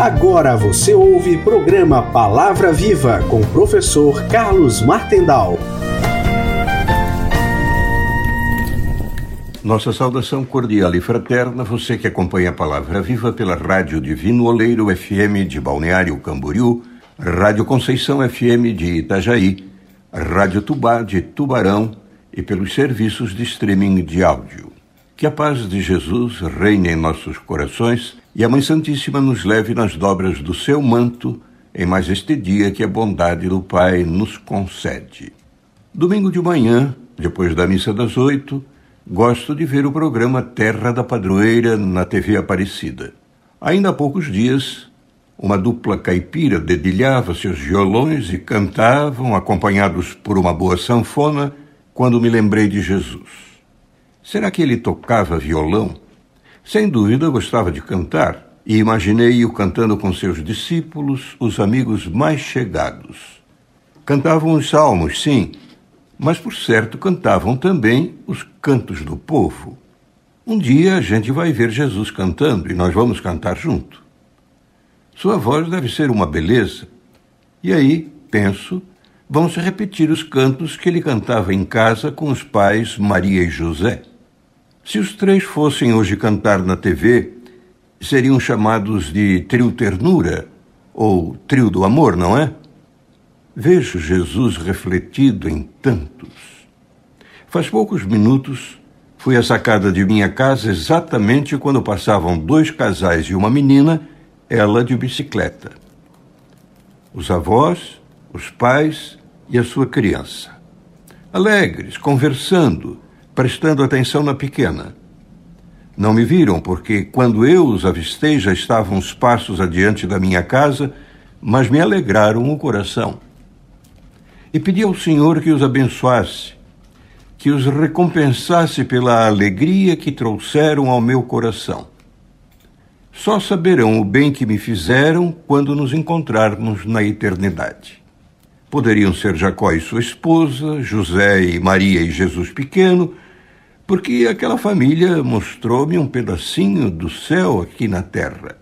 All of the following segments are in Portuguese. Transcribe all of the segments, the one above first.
Agora você ouve programa Palavra Viva com o professor Carlos Martendal. Nossa saudação cordial e fraterna, você que acompanha a Palavra Viva pela Rádio Divino Oleiro FM de Balneário Camboriú, Rádio Conceição FM de Itajaí, Rádio Tubá de Tubarão e pelos serviços de streaming de áudio. Que a paz de Jesus reine em nossos corações e a Mãe Santíssima nos leve nas dobras do seu manto em mais este dia que a bondade do Pai nos concede. Domingo de manhã, depois da missa das 8, gosto de ver o programa Terra da Padroeira na TV Aparecida. Ainda há poucos dias, uma dupla caipira dedilhava seus violões e cantavam, acompanhados por uma boa sanfona, quando me lembrei de Jesus. Será que ele tocava violão? Sem dúvida gostava de cantar, e imaginei-o cantando com seus discípulos, os amigos mais chegados. Cantavam os salmos, sim, mas por certo cantavam também os cantos do povo. Um dia a gente vai ver Jesus cantando e nós vamos cantar junto. Sua voz deve ser uma beleza. E aí, penso, vão se repetir os cantos que ele cantava em casa com os pais Maria e José. Se os três fossem hoje cantar na TV, seriam chamados de Trio Ternura ou Trio do Amor, não é? Vejo Jesus refletido em tantos. Faz poucos minutos, fui à sacada de minha casa exatamente quando passavam dois casais e uma menina, ela de bicicleta. Os avós, os pais e a sua criança. Alegres, conversando, prestando atenção na pequena. Não me viram porque, quando eu os avistei, já estavam uns passos adiante da minha casa, mas me alegraram o coração. E pedi ao Senhor que os abençoasse, que os recompensasse pela alegria que trouxeram ao meu coração. Só saberão o bem que me fizeram quando nos encontrarmos na eternidade. Poderiam ser Jacó e sua esposa, José e Maria e Jesus pequeno, porque aquela família mostrou-me um pedacinho do céu aqui na terra.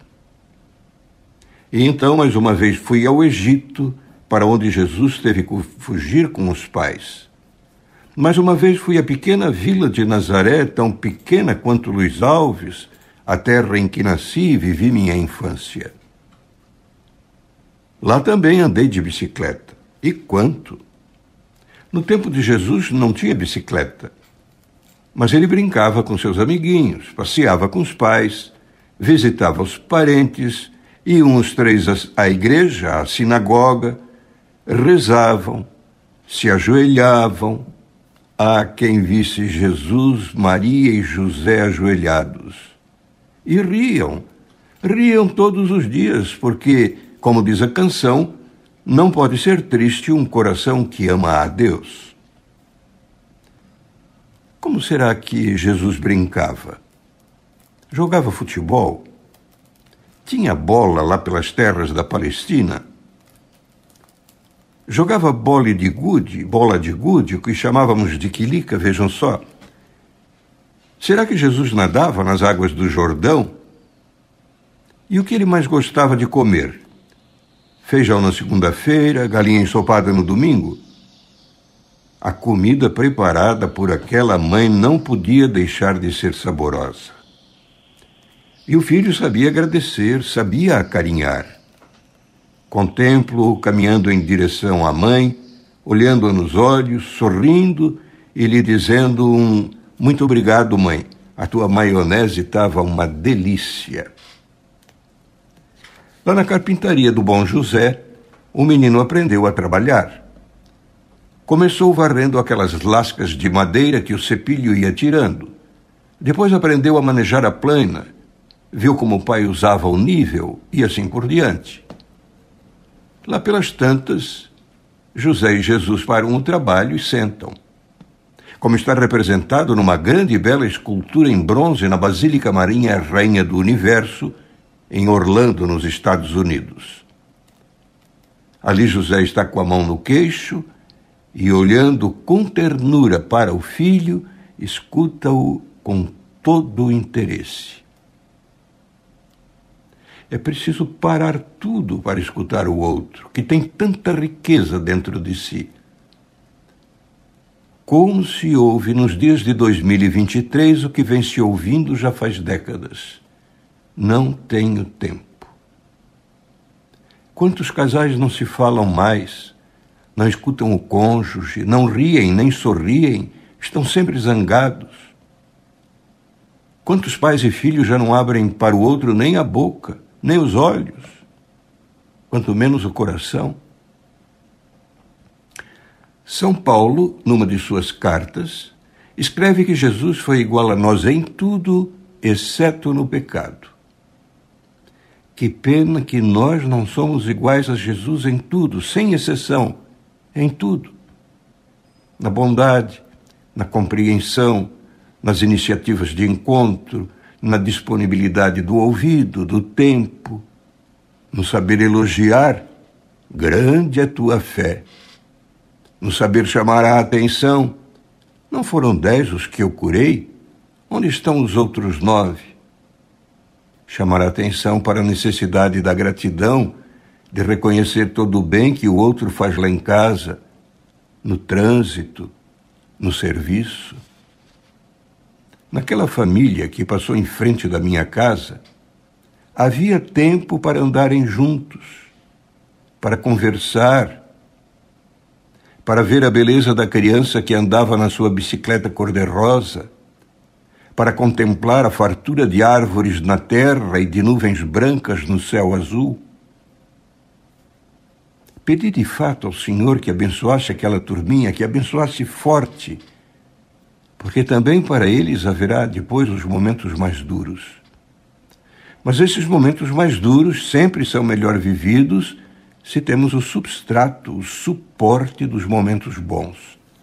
E então, mais uma vez, fui ao Egito, para onde Jesus teve que fugir com os pais. Mais uma vez fui à pequena vila de Nazaré, tão pequena quanto Luiz Alves, a terra em que nasci e vivi minha infância. Lá também andei de bicicleta. E quanto? No tempo de Jesus não tinha bicicleta, mas ele brincava com seus amiguinhos, passeava com os pais, visitava os parentes, iam os três à igreja, à sinagoga, rezavam, se ajoelhavam. Há quem visse Jesus, Maria e José ajoelhados. E riam todos os dias, porque, como diz a canção, não pode ser triste um coração que ama a Deus. Como será que Jesus brincava? Jogava futebol? Tinha bola lá pelas terras da Palestina? Jogava bola de gude, o que chamávamos de quilica, vejam só. Será que Jesus nadava nas águas do Jordão? E o que ele mais gostava de comer? Feijão na segunda-feira, galinha ensopada no domingo? A comida preparada por aquela mãe não podia deixar de ser saborosa. E o filho sabia agradecer, sabia acarinhar. Contemplo-o caminhando em direção à mãe, olhando-a nos olhos, sorrindo e lhe dizendo muito obrigado, mãe. A tua maionese estava uma delícia. Lá na carpintaria do Bom José, o menino aprendeu a trabalhar. Começou varrendo aquelas lascas de madeira que o cepilho ia tirando. Depois aprendeu a manejar a plana, viu como o pai usava o nível e assim por diante. Lá pelas tantas, José e Jesus param o trabalho e sentam. Como está representado numa grande e bela escultura em bronze na Basílica Marinha Rainha do Universo, em Orlando, nos Estados Unidos. Ali José está com a mão no queixo e, olhando com ternura para o filho, escuta-o com todo o interesse. É preciso parar tudo para escutar o outro, que tem tanta riqueza dentro de si. Como se ouve nos dias de 2023 o que vem se ouvindo já faz décadas. Não tenho tempo. Quantos casais não se falam mais, não escutam o cônjuge, não riem nem sorriem, estão sempre zangados? Quantos pais e filhos já não abrem para o outro nem a boca, nem os olhos, quanto menos o coração? São Paulo, numa de suas cartas, escreve que Jesus foi igual a nós em tudo, exceto no pecado. Que pena que nós não somos iguais a Jesus em tudo, sem exceção, em tudo. Na bondade, na compreensão, nas iniciativas de encontro, na disponibilidade do ouvido, do tempo, no saber elogiar, grande é tua fé. No saber chamar a atenção, não foram 10 os que eu curei? Onde estão os outros 9? Chamar a atenção para a necessidade da gratidão, de reconhecer todo o bem que o outro faz lá em casa, no trânsito, no serviço. Naquela família que passou em frente da minha casa, havia tempo para andarem juntos, para conversar, para ver a beleza da criança que andava na sua bicicleta cor-de-rosa, para contemplar a fartura de árvores na terra e de nuvens brancas no céu azul. Pedi de fato ao Senhor que abençoasse aquela turminha, que abençoasse forte, porque também para eles haverá depois os momentos mais duros. Mas esses momentos mais duros sempre são melhor vividos se temos o substrato, o suporte dos momentos bons.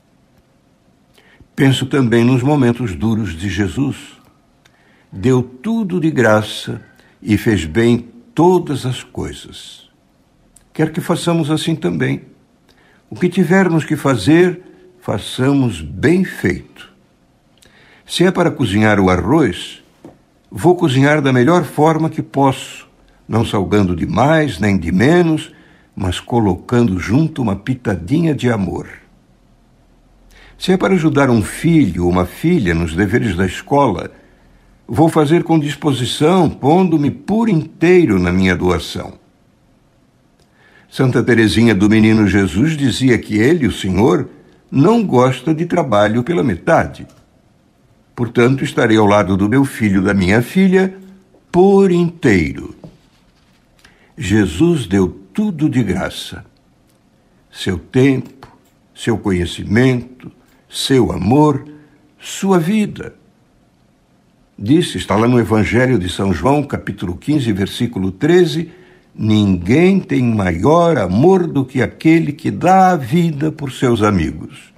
Penso também nos momentos duros de Jesus. Deu tudo de graça e fez bem todas as coisas. Quer que façamos assim também. O que tivermos que fazer, façamos bem feito. Se é para cozinhar o arroz, vou cozinhar da melhor forma que posso, não salgando de mais nem de menos, mas colocando junto uma pitadinha de amor. Se é para ajudar um filho ou uma filha nos deveres da escola, vou fazer com disposição, pondo-me por inteiro na minha doação. Santa Teresinha do Menino Jesus dizia que ele, o Senhor, não gosta de trabalho pela metade. Portanto, estarei ao lado do meu filho, da minha filha, por inteiro. Jesus deu tudo de graça. Seu tempo, seu conhecimento, seu amor, sua vida. Disse, está lá no Evangelho de São João, capítulo 15, versículo 13, ninguém tem maior amor do que aquele que dá a vida por seus amigos.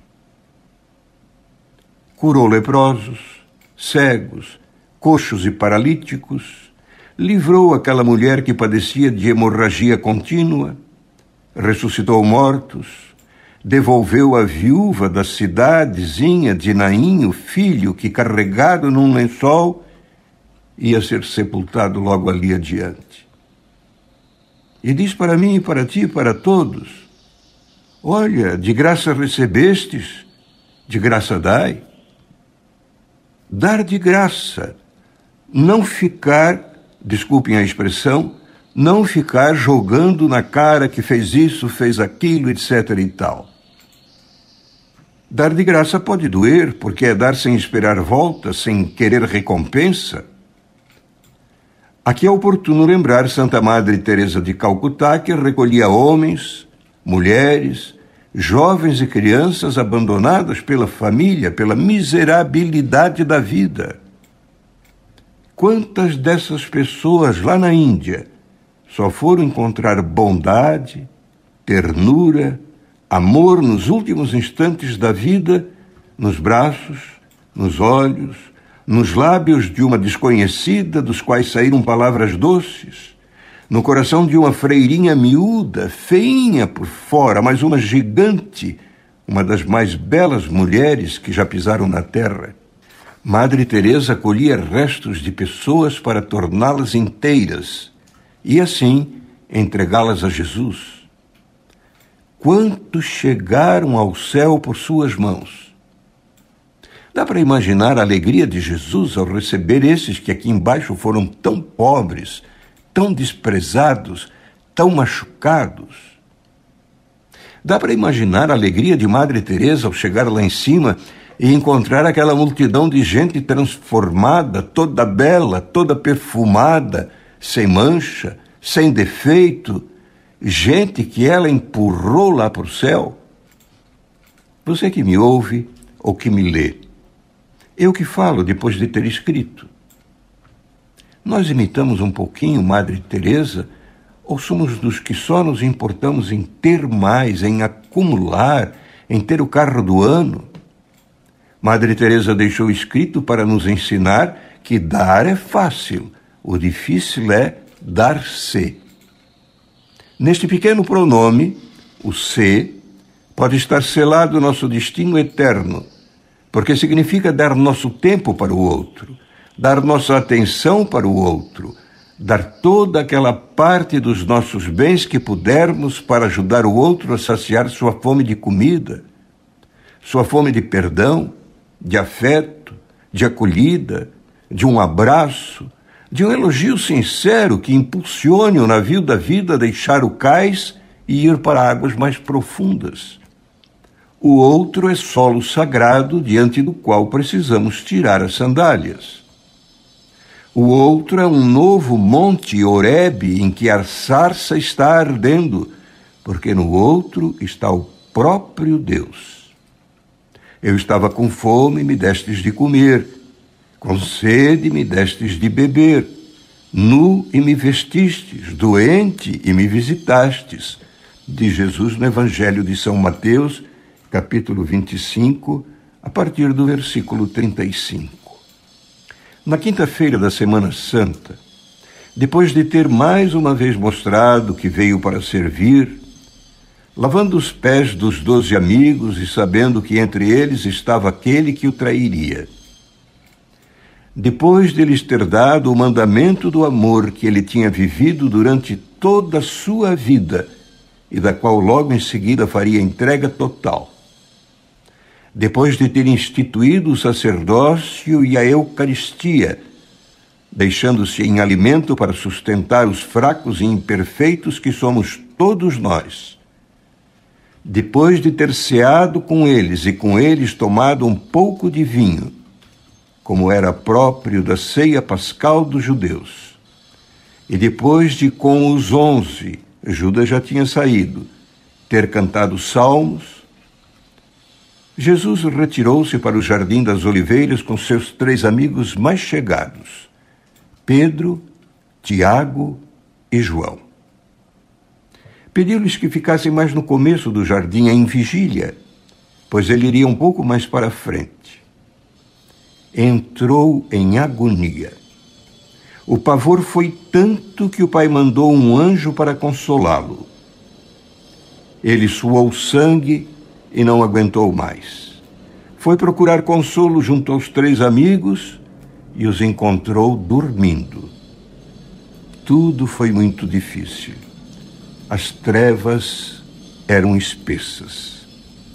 Curou leprosos, cegos, coxos e paralíticos, livrou aquela mulher que padecia de hemorragia contínua, ressuscitou mortos, devolveu a viúva da cidadezinha de Naim, o filho que, carregado num lençol, ia ser sepultado logo ali adiante. E diz para mim, para ti, para todos, olha, de graça recebestes, de graça dai. Dar de graça, não ficar, desculpem a expressão, não ficar jogando na cara que fez isso, fez aquilo, etc. e tal. Dar de graça pode doer, porque é dar sem esperar volta, sem querer recompensa. Aqui é oportuno lembrar Santa Madre Teresa de Calcutá, que recolhia homens, mulheres, jovens e crianças abandonadas pela família, pela miserabilidade da vida. Quantas dessas pessoas lá na Índia só foram encontrar bondade, ternura, amor nos últimos instantes da vida, nos braços, nos olhos, nos lábios de uma desconhecida, dos quais saíram palavras doces, no coração de uma freirinha miúda, feinha por fora, mas uma gigante, uma das mais belas mulheres que já pisaram na terra. Madre Teresa colhia restos de pessoas para torná-las inteiras, e assim entregá-las a Jesus. Quantos chegaram ao céu por suas mãos? Dá para imaginar a alegria de Jesus ao receber esses que aqui embaixo foram tão pobres, tão desprezados, tão machucados. Dá para imaginar a alegria de Madre Teresa ao chegar lá em cima e encontrar aquela multidão de gente transformada, toda bela, toda perfumada, sem mancha, sem defeito, gente que ela empurrou lá para o céu. Você que me ouve ou que me lê, eu que falo depois de ter escrito. Nós imitamos um pouquinho Madre Teresa ou somos dos que só nos importamos em ter mais, em acumular, em ter o carro do ano? Madre Teresa deixou escrito para nos ensinar que dar é fácil, o difícil é dar-se. Neste pequeno pronome, o se, pode estar selado nosso destino eterno, porque significa dar nosso tempo para o outro, dar nossa atenção para o outro, dar toda aquela parte dos nossos bens que pudermos para ajudar o outro a saciar sua fome de comida, sua fome de perdão, de afeto, de acolhida, de um abraço, de um elogio sincero que impulsione o navio da vida a deixar o cais e ir para águas mais profundas. O outro é solo sagrado diante do qual precisamos tirar as sandálias. O outro é um novo monte Horebe em que a sarça está ardendo, porque no outro está o próprio Deus. Eu estava com fome e me destes de comer, com sede me destes de beber, nu e me vestistes, doente e me visitastes. De Jesus no Evangelho de São Mateus, capítulo 25, a partir do versículo 35. Na quinta-feira da Semana Santa, depois de ter mais uma vez mostrado que veio para servir, lavando os pés dos 12 amigos e sabendo que entre eles estava aquele que o trairia. Depois de lhes ter dado o mandamento do amor que ele tinha vivido durante toda a sua vida e da qual logo em seguida faria entrega total. Depois de ter instituído o sacerdócio e a Eucaristia, deixando-se em alimento para sustentar os fracos e imperfeitos que somos todos nós. Depois de ter ceado com eles e com eles tomado um pouco de vinho, como era próprio da ceia pascal dos judeus, e depois de com os 11, Judas já tinha saído, ter cantado salmos, Jesus retirou-se para o Jardim das Oliveiras com seus 3 amigos mais chegados, Pedro, Tiago e João. Pediu-lhes que ficassem mais no começo do jardim, em vigília, pois ele iria um pouco mais para a frente. Entrou em agonia. O pavor foi tanto que o pai mandou um anjo para consolá-lo. Ele suou sangue e não aguentou mais. Foi procurar consolo junto aos 3 amigos e os encontrou dormindo. Tudo foi muito difícil. As trevas eram espessas.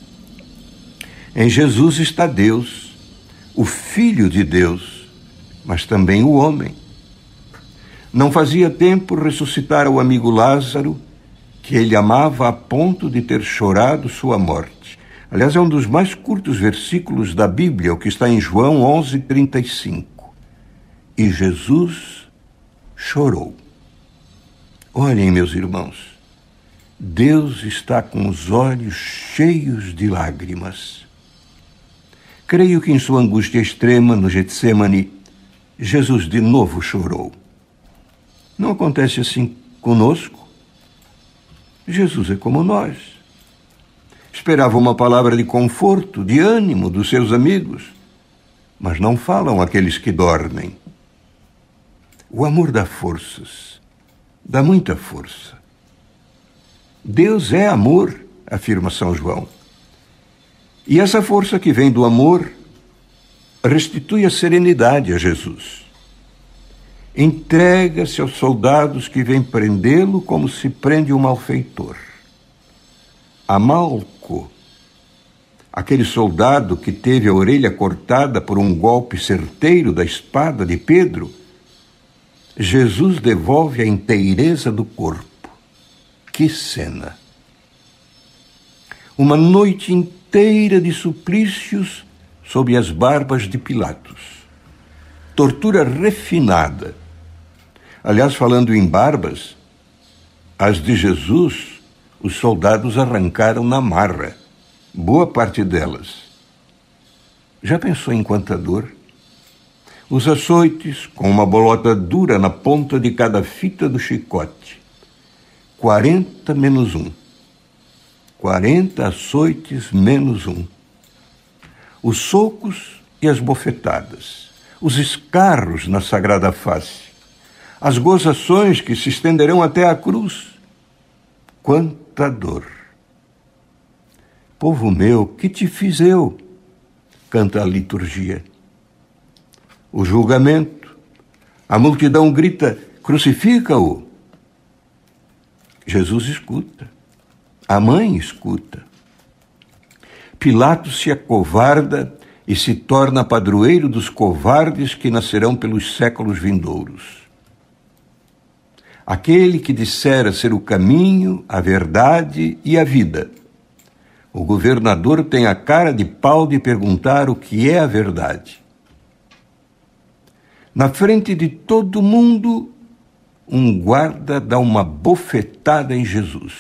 Em Jesus está Deus, o Filho de Deus, mas também o homem. Não fazia tempo ressuscitar o amigo Lázaro, que ele amava a ponto de ter chorado sua morte. Aliás, é um dos mais curtos versículos da Bíblia, o que está em João 11:35. E Jesus chorou. Olhem, meus irmãos, Deus está com os olhos cheios de lágrimas. Creio que em sua angústia extrema no Getsemane, Jesus de novo chorou. Não acontece assim conosco? Jesus é como nós. Esperava uma palavra de conforto, de ânimo dos seus amigos, mas não falam aqueles que dormem. O amor dá forças, dá muita força. Deus é amor, afirma São João. E essa força que vem do amor restitui a serenidade a Jesus. entrega-se aos soldados que vêm prendê-lo como se prende um malfeitor. Amalco, aquele soldado que teve a orelha cortada por um golpe certeiro da espada de Pedro, Jesus devolve a inteireza do corpo. Que cena! Uma noite inteira de suplícios sob as barbas de Pilatos. Tortura refinada. Aliás, falando em barbas, as de Jesus, os soldados arrancaram na marra, boa parte delas. Já pensou em quanta dor? Os açoites, com uma bolota dura na ponta de cada fita do chicote. 40 menos 1. 40 açoites menos 1. Os socos e as bofetadas. Os escarros na sagrada face. As gozações que se estenderão até a cruz. Quanta dor! Povo meu, que te fiz eu? Canta a liturgia. O julgamento, a multidão grita, crucifica-o. Jesus escuta, a mãe escuta. Pilatos se acovarda e se torna padroeiro dos covardes que nascerão pelos séculos vindouros. Aquele que dissera ser o caminho, a verdade e a vida. O governador tem a cara de pau de perguntar o que é a verdade. Na frente de todo mundo, um guarda dá uma bofetada em Jesus.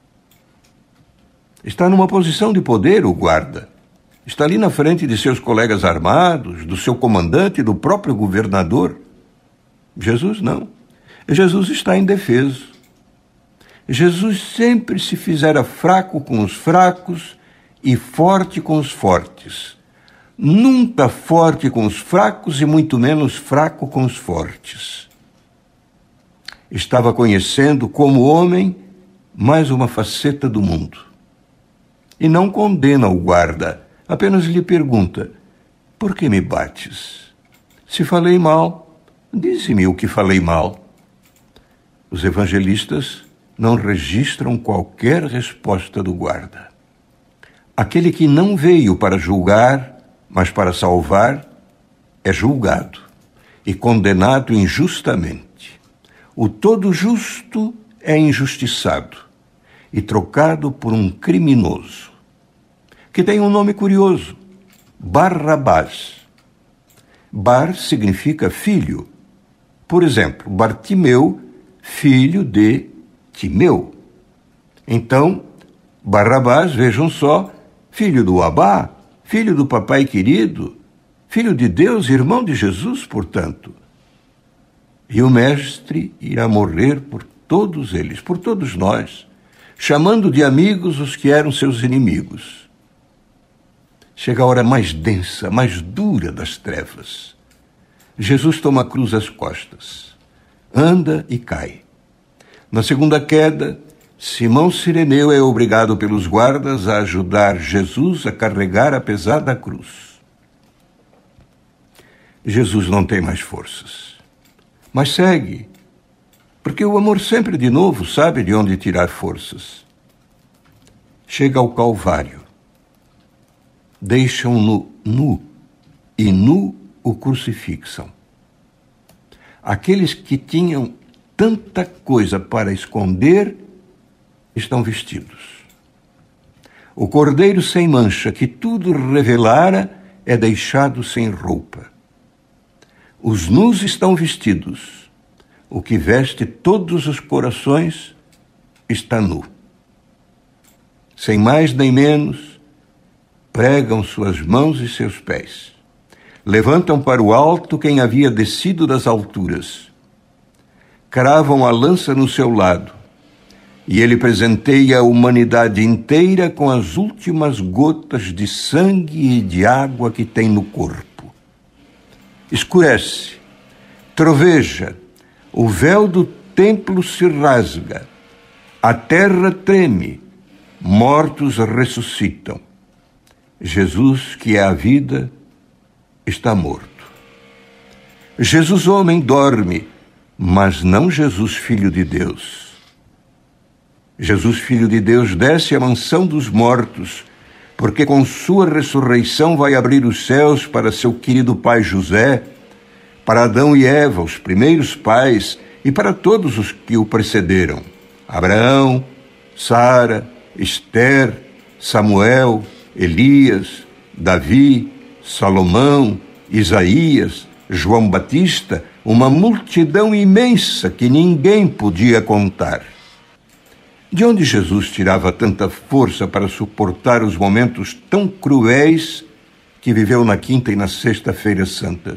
Está numa posição de poder o guarda. Está ali na frente de seus colegas armados, do seu comandante e do próprio governador. Jesus não. Jesus está indefeso. Jesus sempre se fizera fraco com os fracos e forte com os fortes. Nunca forte com os fracos e muito menos fraco com os fortes. Estava conhecendo como homem mais uma faceta do mundo. E não condena o guarda, apenas lhe pergunta, por que me bates? Se falei mal, dize-me o que falei mal. Os evangelistas não registram qualquer resposta do guarda. Aquele que não veio para julgar, mas para salvar, é julgado e condenado injustamente. O todo justo é injustiçado e trocado por um criminoso, que tem um nome curioso, Barrabás. Bar significa filho. Por exemplo, Bartimeu, filho de Timeu. Então, Barrabás, vejam só, filho do Abá, filho do papai querido, filho de Deus, irmão de Jesus, portanto. E o mestre irá morrer por todos eles, por todos nós, chamando de amigos os que eram seus inimigos. Chega a hora mais densa, mais dura das trevas. Jesus toma a cruz às costas, anda e cai. Na segunda queda, Simão Cireneu é obrigado pelos guardas a ajudar Jesus a carregar a pesada cruz. Jesus não tem mais forças, mas segue, porque o amor sempre de novo sabe de onde tirar forças. Chega ao Calvário, deixam-no nu, e nu o crucifixam. Aqueles que tinham tanta coisa para esconder estão vestidos. O cordeiro sem mancha, que tudo revelara, é deixado sem roupa. Os nus estão vestidos. O que veste todos os corações está nu. Sem mais nem menos, pregam suas mãos e seus pés. Levantam para o alto quem havia descido das alturas. Cravam a lança no seu lado. E ele presenteia a humanidade inteira com as últimas gotas de sangue e de água que tem no corpo. Escurece, troveja, o véu do templo se rasga, a terra treme, mortos ressuscitam. Jesus, que é a vida, está morto. Jesus, homem, dorme, mas não Jesus, Filho de Deus. Jesus, Filho de Deus, desce à mansão dos mortos, porque com sua ressurreição vai abrir os céus para seu querido pai José, para Adão e Eva, os primeiros pais, e para todos os que o precederam: Abraão, Sara, Esther, Samuel, Elias, Davi, Salomão, Isaías, João Batista, uma multidão imensa que ninguém podia contar. De onde Jesus tirava tanta força para suportar os momentos tão cruéis que viveu na quinta e na sexta-feira santas?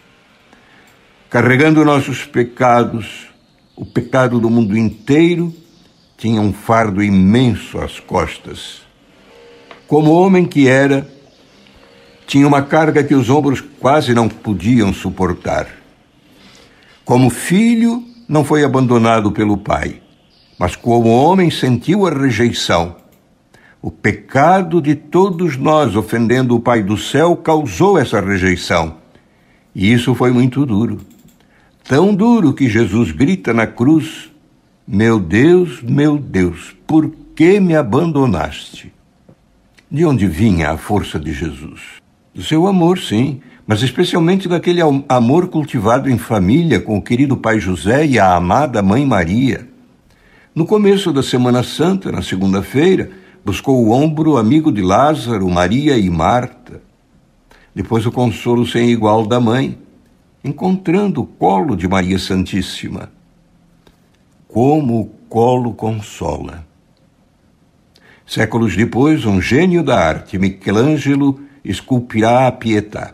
Carregando nossos pecados, o pecado do mundo inteiro, tinha um fardo imenso às costas. Como homem que era, tinha uma carga que os ombros quase não podiam suportar. Como filho, não foi abandonado pelo pai, mas como homem sentiu a rejeição. O pecado de todos nós, ofendendo o Pai do céu, causou essa rejeição. E isso foi muito duro. Tão duro que Jesus grita na cruz: meu Deus, por que me abandonaste? De onde vinha a força de Jesus? Do seu amor, sim, mas especialmente daquele amor cultivado em família com o querido pai José e a amada mãe Maria. No começo da Semana Santa, na segunda-feira, buscou o ombro amigo de Lázaro, Maria e Marta. Depois o consolo sem igual da mãe, encontrando o colo de Maria Santíssima. Como o colo consola. Séculos depois, um gênio da arte, Michelangelo, esculpirá a Pietà.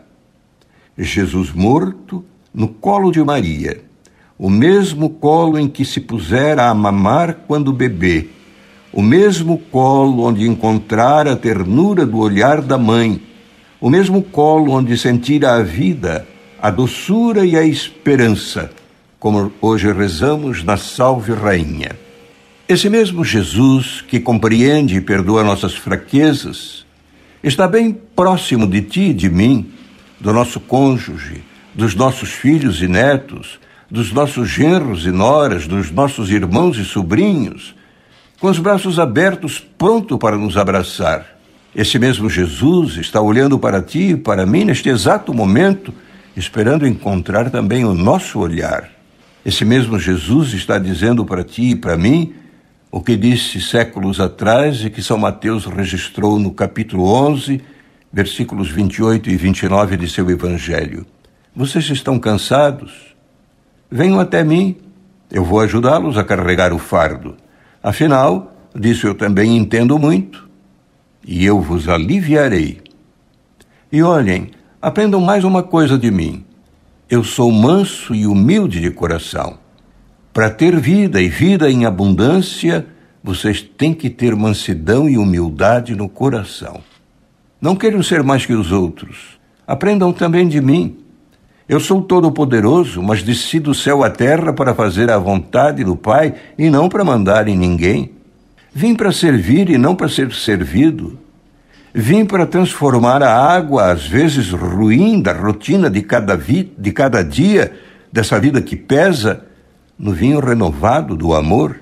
Jesus morto no colo de Maria, o mesmo colo em que se pusera a mamar quando bebê, o mesmo colo onde encontrara a ternura do olhar da mãe, o mesmo colo onde sentira a vida, a doçura e a esperança, como hoje rezamos na Salve Rainha. Esse mesmo Jesus que compreende e perdoa nossas fraquezas, está bem próximo de ti e de mim, do nosso cônjuge, dos nossos filhos e netos, dos nossos genros e noras, dos nossos irmãos e sobrinhos, com os braços abertos, pronto para nos abraçar. Esse mesmo Jesus está olhando para ti e para mim neste exato momento, esperando encontrar também o nosso olhar. Esse mesmo Jesus está dizendo para ti e para mim o que disse séculos atrás e que São Mateus registrou no capítulo 11, versículos 28 e 29 de seu Evangelho. Vocês estão cansados? Venham até mim, eu vou ajudá-los a carregar o fardo. Afinal, disso eu também entendo muito, e eu vos aliviarei. E olhem, aprendam mais uma coisa de mim. Eu sou manso e humilde de coração. Para ter vida e vida em abundância, vocês têm que ter mansidão e humildade no coração. Não queiram ser mais que os outros. Aprendam também de mim. Eu sou todo-poderoso, mas desci do céu à terra para fazer a vontade do Pai e não para mandar em ninguém. Vim para servir e não para ser servido. Vim para transformar a água, às vezes ruim, da rotina de cada dia, dessa vida que pesa, no vinho renovado do amor.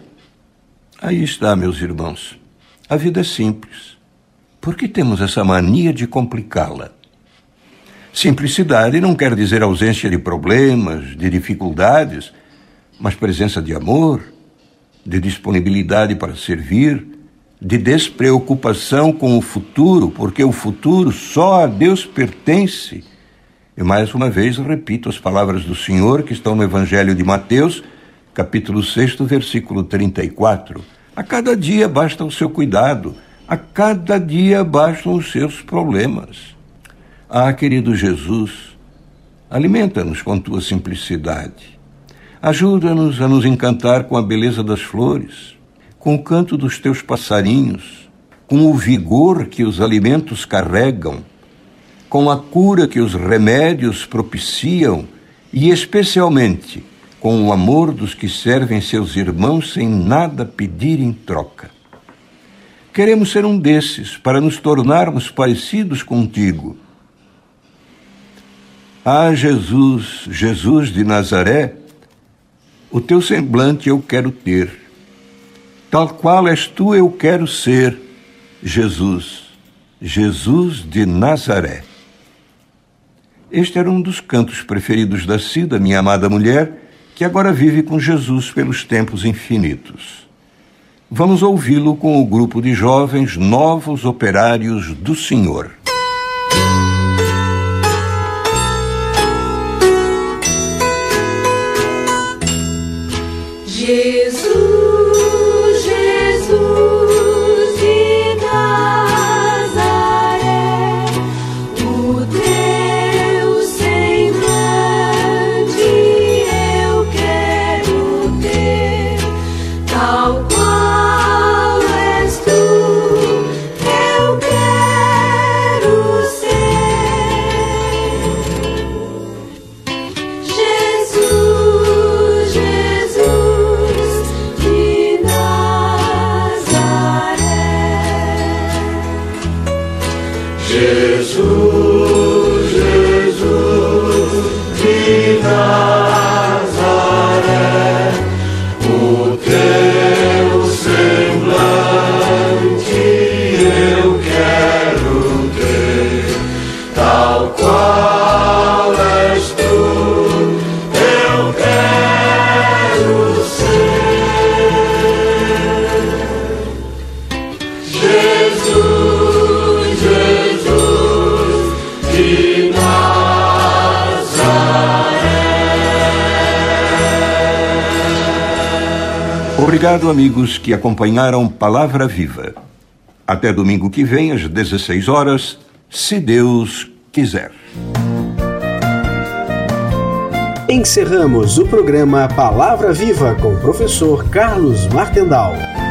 Aí está, meus irmãos. A vida é simples. Por que temos essa mania de complicá-la? Simplicidade não quer dizer ausência de problemas, de dificuldades, mas presença de amor, de disponibilidade para servir, de despreocupação com o futuro, porque o futuro só a Deus pertence. E mais uma vez repito as palavras do Senhor que estão no Evangelho de Mateus, capítulo 6, versículo 34. A cada dia basta o seu cuidado, a cada dia bastam os seus problemas. Ah, querido Jesus, alimenta-nos com tua simplicidade. Ajuda-nos a nos encantar com a beleza das flores, com o canto dos teus passarinhos, com o vigor que os alimentos carregam, com a cura que os remédios propiciam e, especialmente, com o amor dos que servem seus irmãos sem nada pedir em troca. Queremos ser um desses para nos tornarmos parecidos contigo. Ah, Jesus, Jesus de Nazaré, O teu semblante eu quero ter. Tal qual és tu, eu quero ser, Jesus, Jesus de Nazaré. Este era um dos cantos preferidos da Cida, minha amada mulher, que agora vive com Jesus pelos tempos infinitos. Vamos ouvi-lo com o grupo de jovens Novos Operários do Senhor. Jesus, Jesus de Nazaré, o teu semblante eu quero ter, tal qual és tu, eu quero ser. Jesus, Jesus de Nazaré. Jesus, Jesus de Nazaré, o teu semblante eu quero ter, tal qual és tu, eu quero ser. Jesus, Jesus de Nazaré. Obrigado, amigos que acompanharam Palavra Viva. Até domingo que vem, às 16 horas, se Deus quiser. Encerramos o programa Palavra Viva com o professor Carlos Martendal.